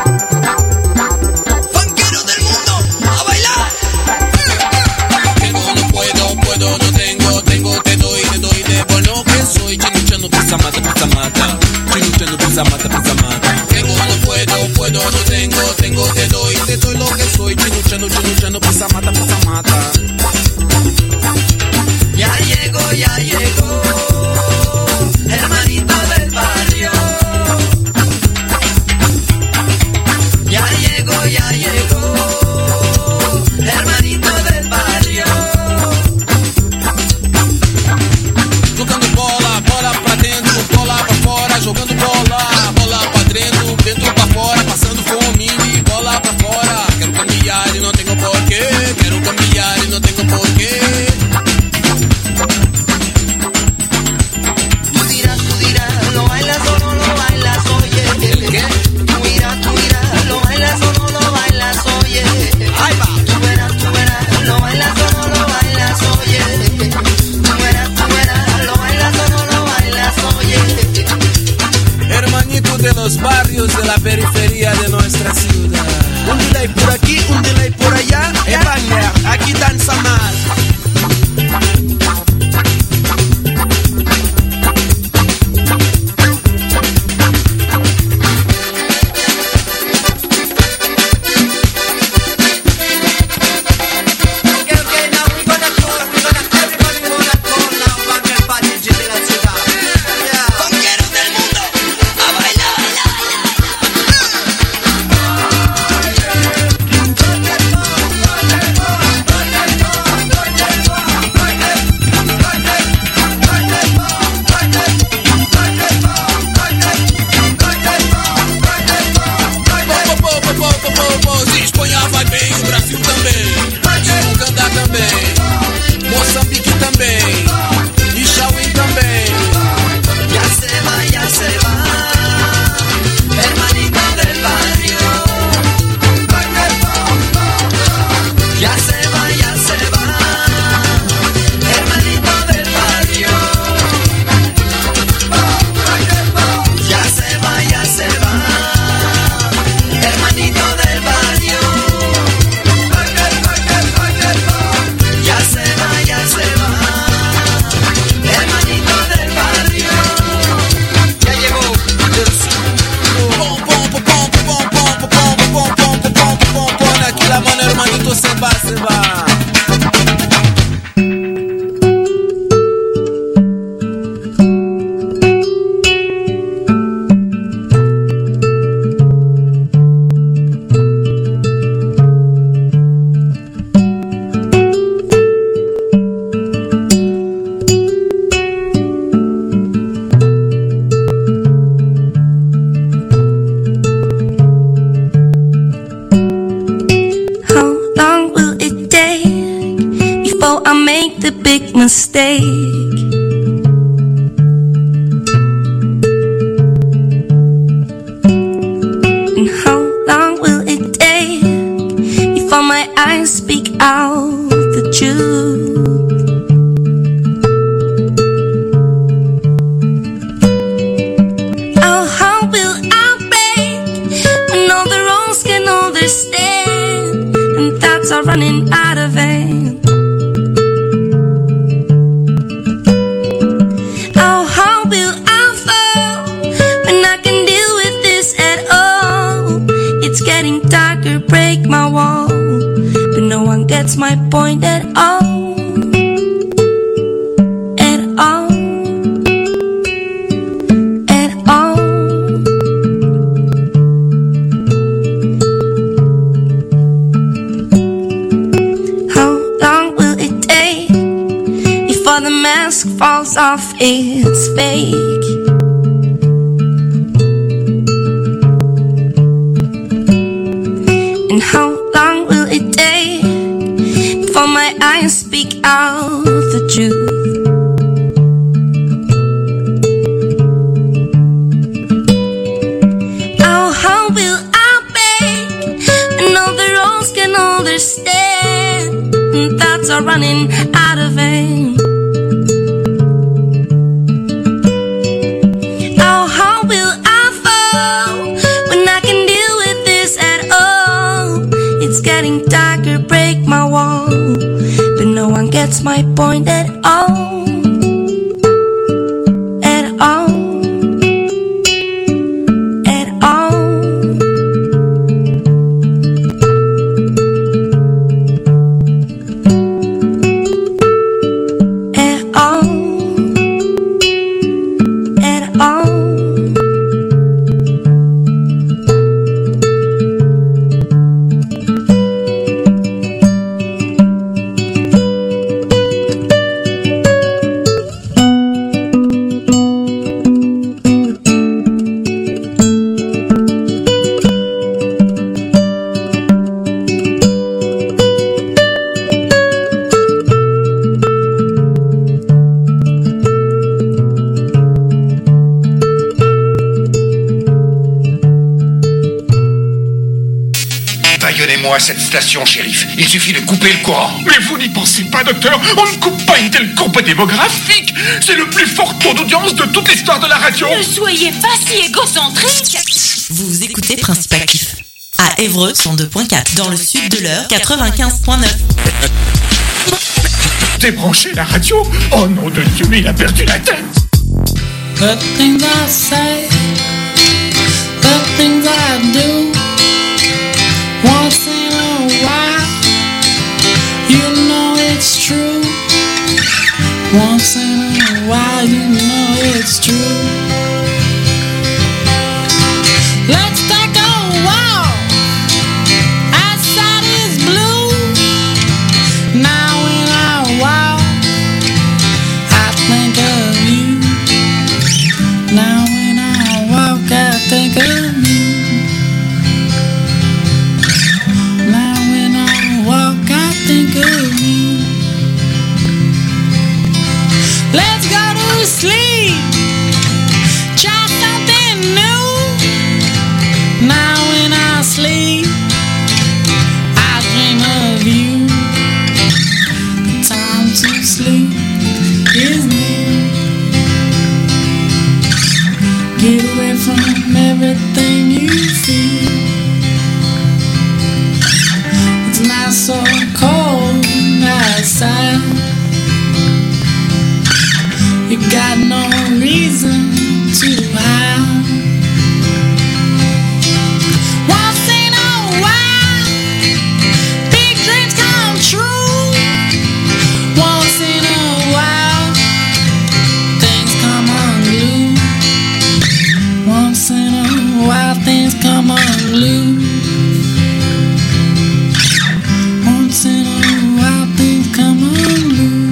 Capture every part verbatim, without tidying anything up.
mata, pisa mata. Tengo, no puedo, puedo, no tengo, tengo, te doy, te doy lo que soy. Chino, chano, chino, chano, pisa mata, pisa mata. Ya llegó, ya llegó, hermanito del barrio. Ya llegó, ya llegó, hermanito del barrio. Jogando bola, bola pra dentro, bola pra fora. Jogando bola, bola pra dentro, dentro pra fora. Passando fome e bola pra fora. Quero caminhar e não tenho porquê. Quero caminhar e não tenho porquê. De los barrios de la periferia de nuestra ciudad. Un delay por aquí, un delay por allá. España, aquí danza más. Mistake. And how long will it take before my eyes speak out the truth? Oh, how will I break when all the wrongs can understand and thoughts are running out of hand? Break my wall, but no one gets my point at all, at all, at all. How long will it take before the mask falls off its fake? How long will it take before my eyes speak out the truth? Oh, how will I break when all the roads can understand and thoughts are running out of aim? Oh, how will I fall when I can deal with this and dagger break my wall, but no one gets my point at all. At all. At all. At all. At all. À cette station, shérif. Il suffit de couper le courant. Mais vous n'y pensez pas, docteur. On ne coupe pas une telle courbe démographique. C'est le plus fort taux d'audience de toute l'histoire de la radio. Ne soyez pas si égocentrique. Vous écoutez Principe Actif. À Évreux, cent deux point quatre. Dans le sud de l'Eure, quatre-vingt-quinze point neuf. Débranchez la radio. Oh nom de Dieu, mais il a perdu la tête. The things I say, the things I do. Once in a while, you know it's true. Once in a while, you know it's true. Let's take a walk. Outside is blue. Now when I walk, I think of you. Now when I walk, I think of you. Think of you. Let's go to sleep. Try something new. Now when I sleep, I dream of you. The time to sleep is near. Get away from everything you feel. It's not so cold outside. You got no reason to hide. Once in a while, big dreams come true. Once in a while, things come unglued. Once in a while, things come unglued. Once in a while, things come unglued.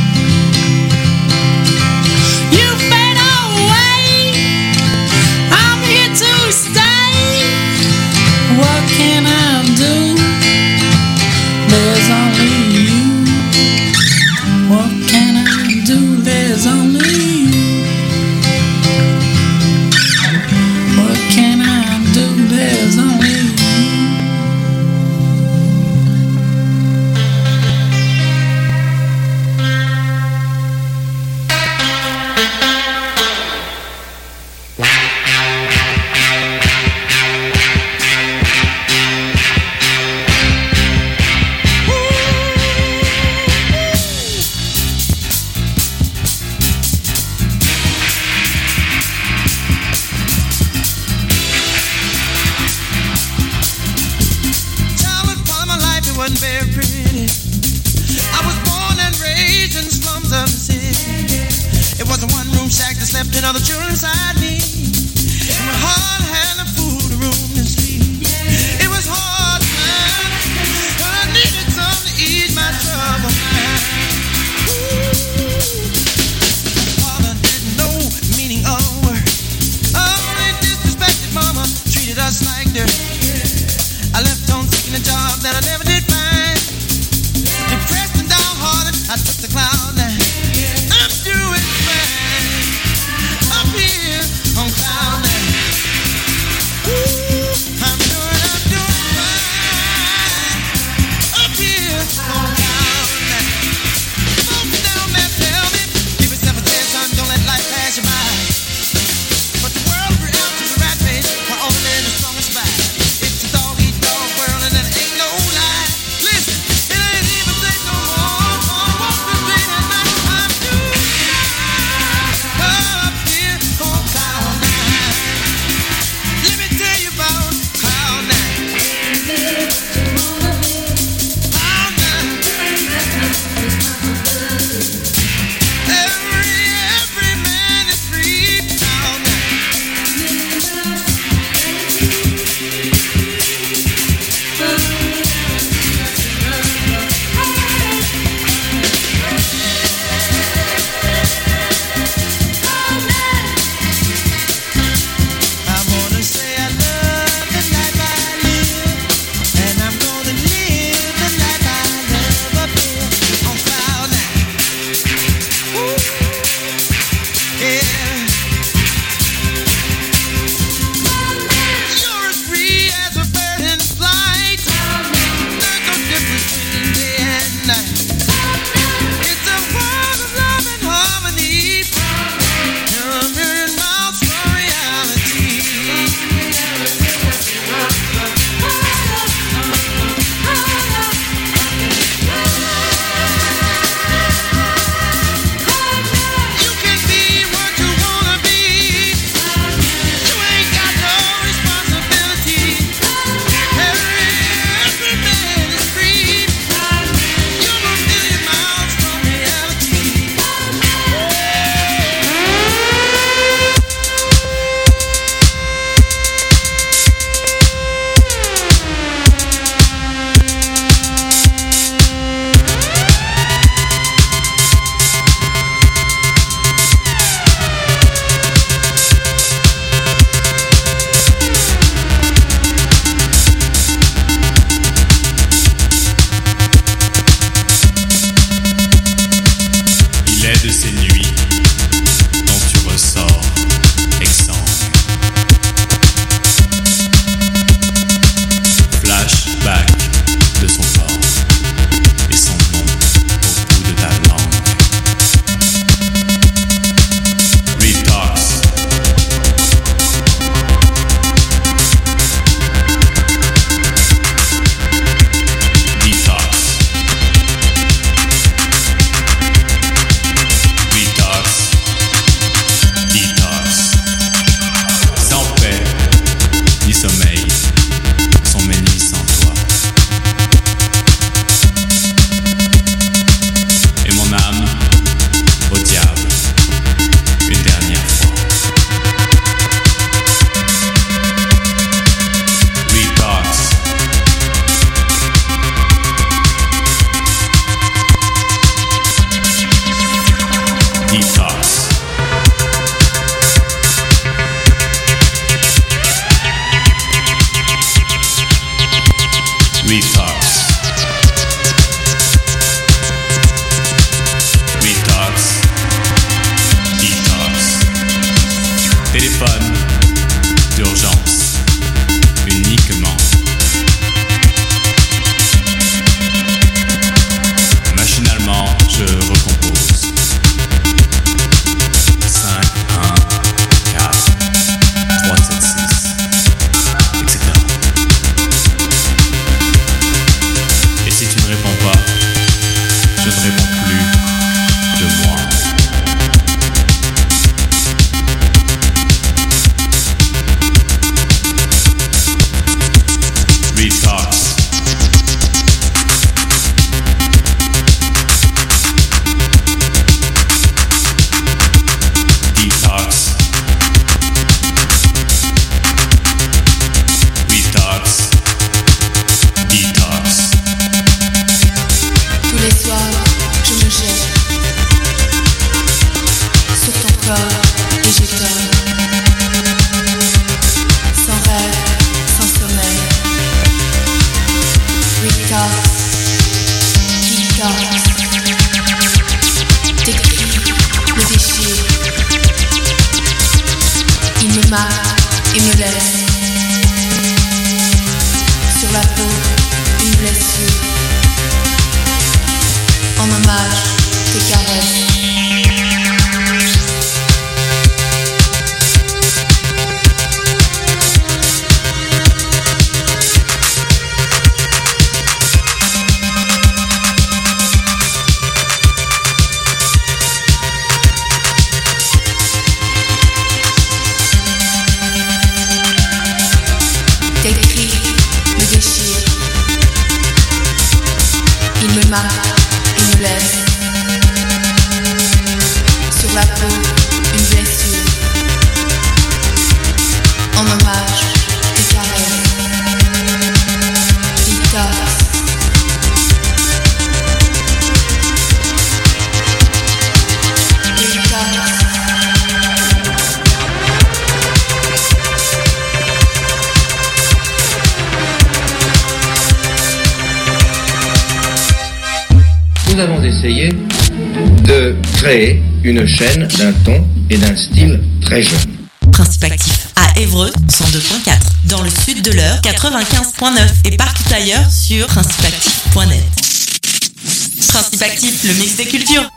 You fade away, I'm here to stay. What can I do? There's only you. What can I do? There's only you. What can I do? There's only you. Ain't no lie. de ces nuits dont tu ressors exsangue. Flashback de son corps et son nom au bout de ta langue. Retox. Detox. Retox. Detox. Sans paix ni sommeil, sans mes nuits sans toi. Et mon âme au diable une dernière fois. Retox. Detox. Retox. Retox. Detox. Téléphone d'urgence. Uniquement. Machinalement, je recompose. cinq, un, quatre, trois, sept, six, et cetera. Et si tu ne réponds pas, je ne réponds plus de moi. Retox. Detox. Retox. Detox. Tous les soirs, je me jette sur ton corps et j'ai peur. Sans rêve, sans sommeil. Retox, detox. Tes cris me déchirent. Il me marque et me laisse sur la peau une blessure. En hommage, tes caresses. Tes cris me déchirent. Il me marque et me laisse sur la peau une blessure. En hommage, tes caresses. Detox. Detox. Nous avons essayé de créer une chaîne d'un ton et d'un style très jeune. Principe actif à Évreux cent deux point quatre, dans le sud de l'Eure quatre-vingt-quinze point neuf et partout ailleurs sur principe actif point net. Principe actif, le mix des cultures.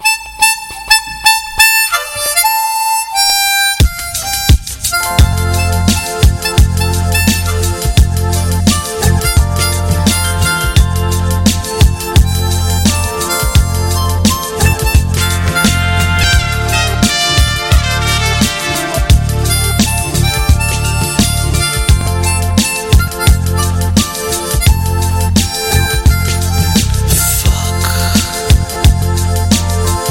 Fuck.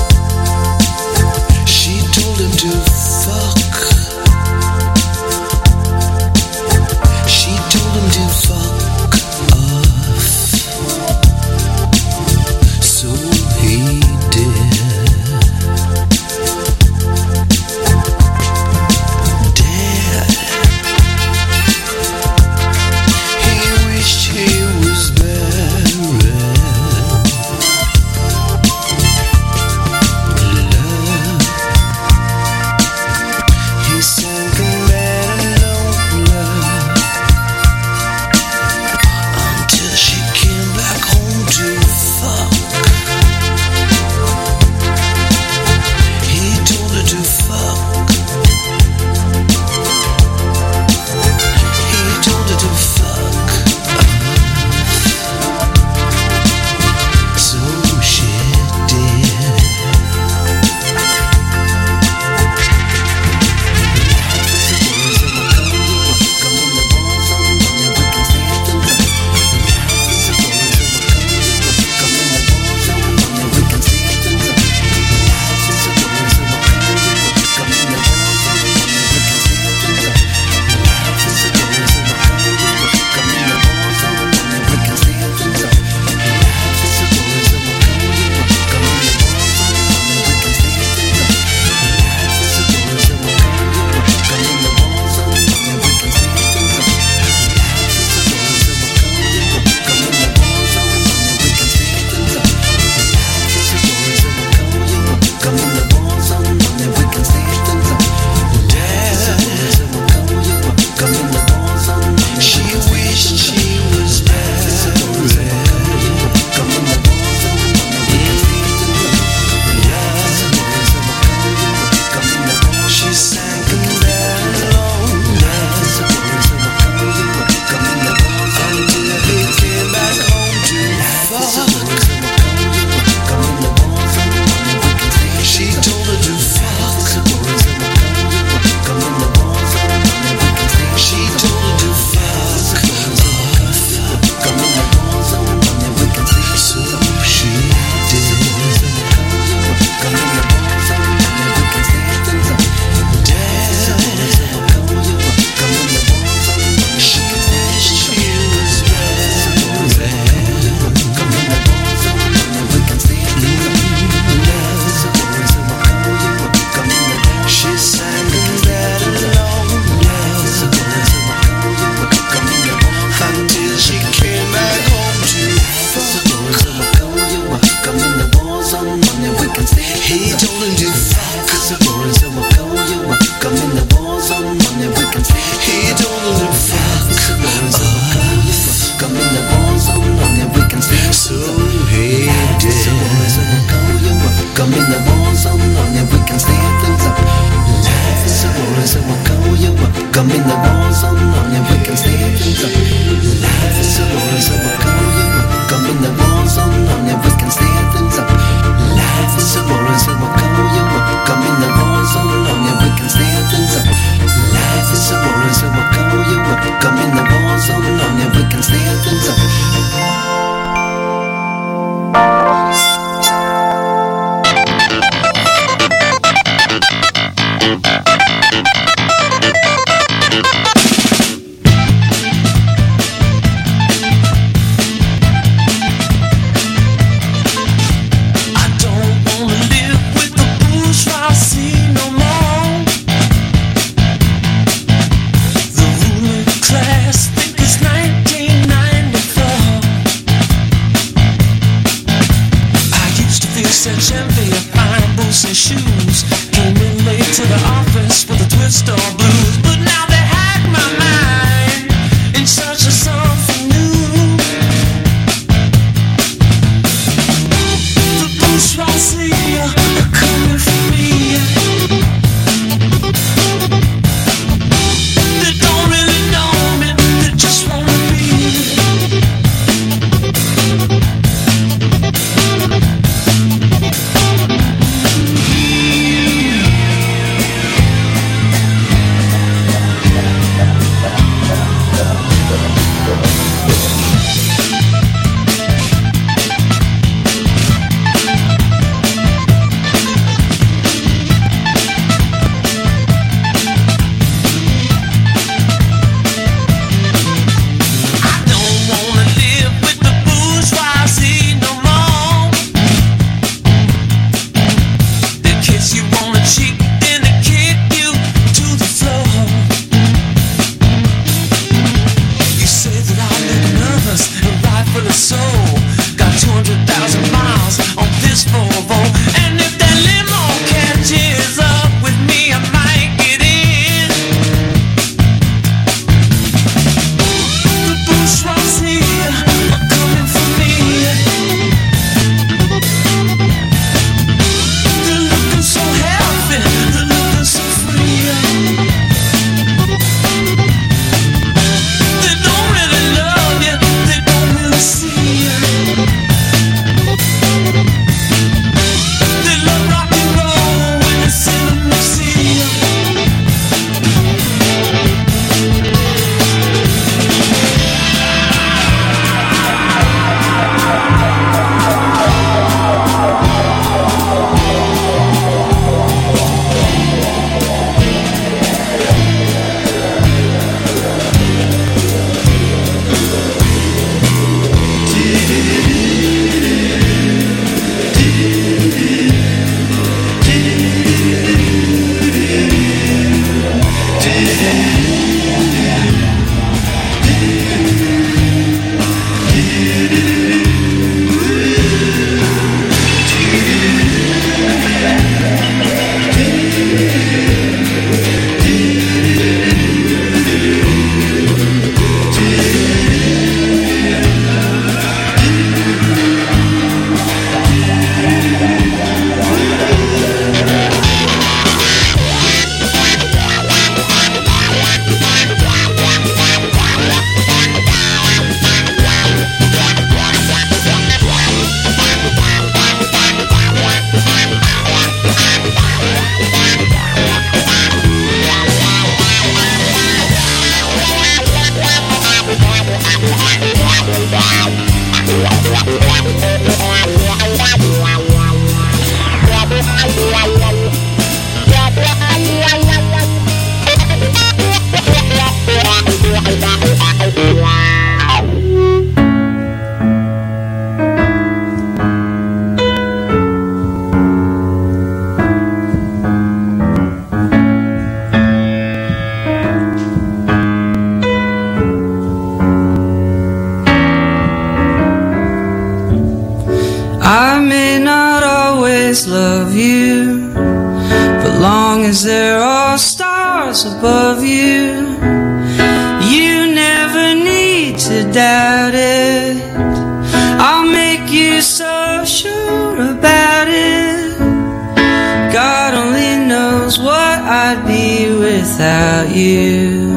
I may not always love you, but long as there are stars above you, you never need to doubt it. I'll make you so sure about it. God only knows what I'd be without you.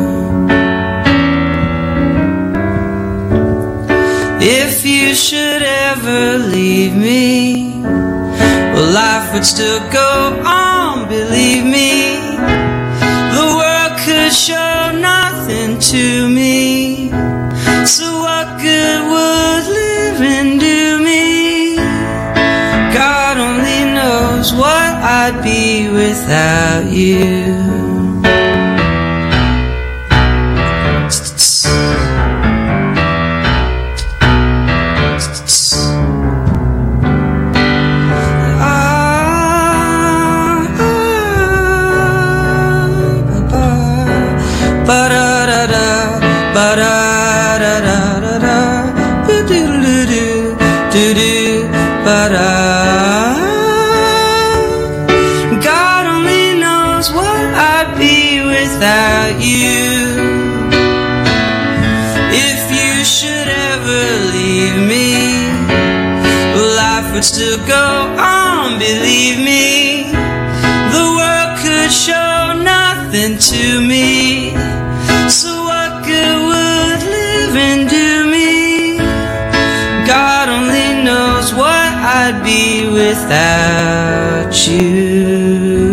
If you should ever leave me, well, life would still go on, believe me. The world could show nothing to me, so what good would living do me? God only knows what I'd be without you. God only knows what I'd be without you. If you should ever leave me, life would still go on, believe me. The world could show nothing to me, so what good would living do me? God only knows what I'd be without you.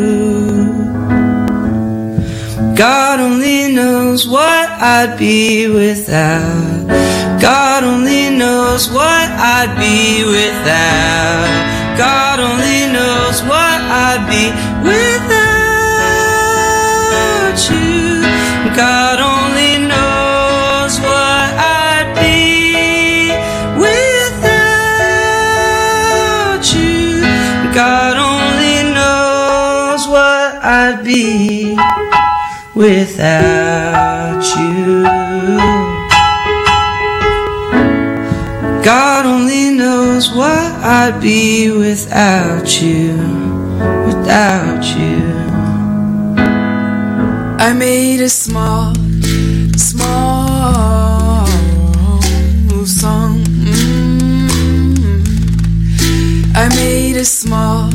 God only knows what I'd be without. God only knows what I'd be without. God only knows what I'd be without you. God only knows what I'd be without you. God only knows what I'd be without you. God only knows what I'd be without you, without you. I made a small, small song. Mm-hmm. I made a small,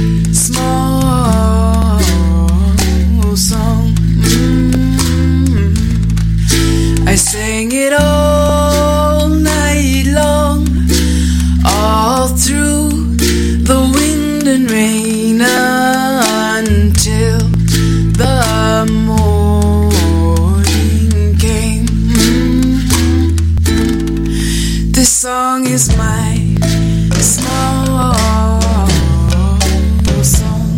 small song. Mm-hmm. I sang it all night long, all through the wind and rain until the morning came. Mm-hmm. This song is my small song.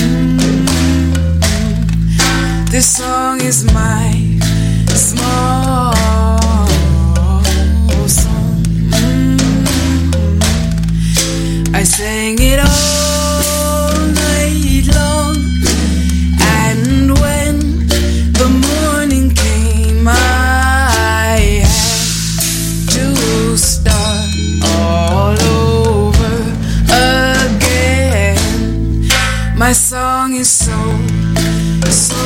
Mm-hmm. This song is my small song. Mm-hmm. I sang it all night long, and when the morning came, I had to start all over again. My song is so, so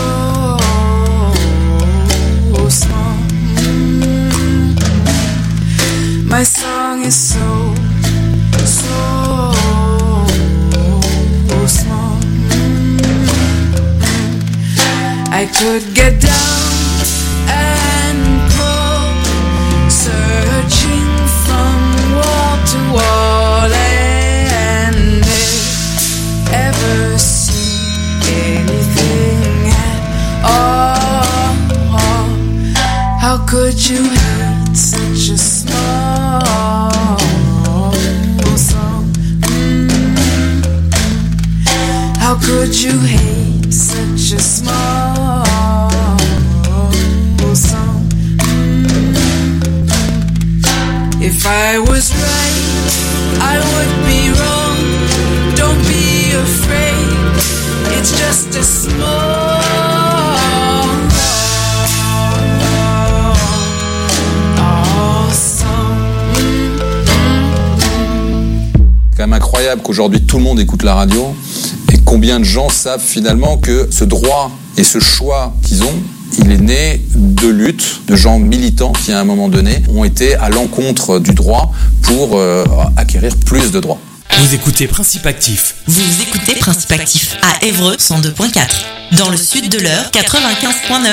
small. Mm-hmm. My song is so, so small. Mm-hmm. I could get down and pull, searching from wall to wall, and ever see anything at all. How could you hurt such a small I was right, I would be wrong. Don't be afraid, it's just a small C'est quand même incroyable qu'aujourd'hui tout le monde écoute la radio et combien de gens savent finalement que ce droit et ce choix qu'ils ont, il est né de luttes de gens militants qui à un moment donné ont été à l'encontre du droit pour euh, acquérir plus de droits. Vous écoutez Principe Actif. Vous écoutez Principe Actif à Évreux cent deux point quatre. Dans le sud de l'Eure, quatre-vingt-quinze point neuf.